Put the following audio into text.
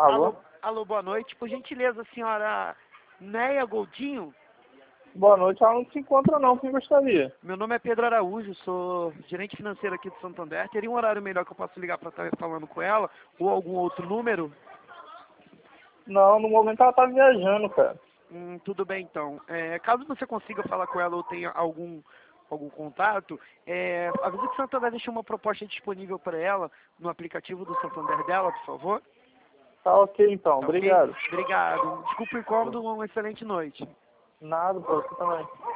Alô? Alô, boa noite. Por gentileza, senhora Neia Goldinho? Boa noite, ela não se encontra não, quem gostaria? Meu nome é Pedro Araújo, sou gerente financeiro aqui do Santander. Teria um horário melhor que eu possa ligar para estar falando com ela? Ou algum outro número? Não, no momento ela tá viajando, cara. Tudo bem, então. Caso você consiga falar com ela ou tenha algum contato, avisa que o Santander deixou uma proposta disponível para ela no aplicativo do Santander dela, por favor. Tá ok então, Tá ok? obrigado. Obrigado. Desculpa o incômodo, uma excelente noite. Nada, pô, você também.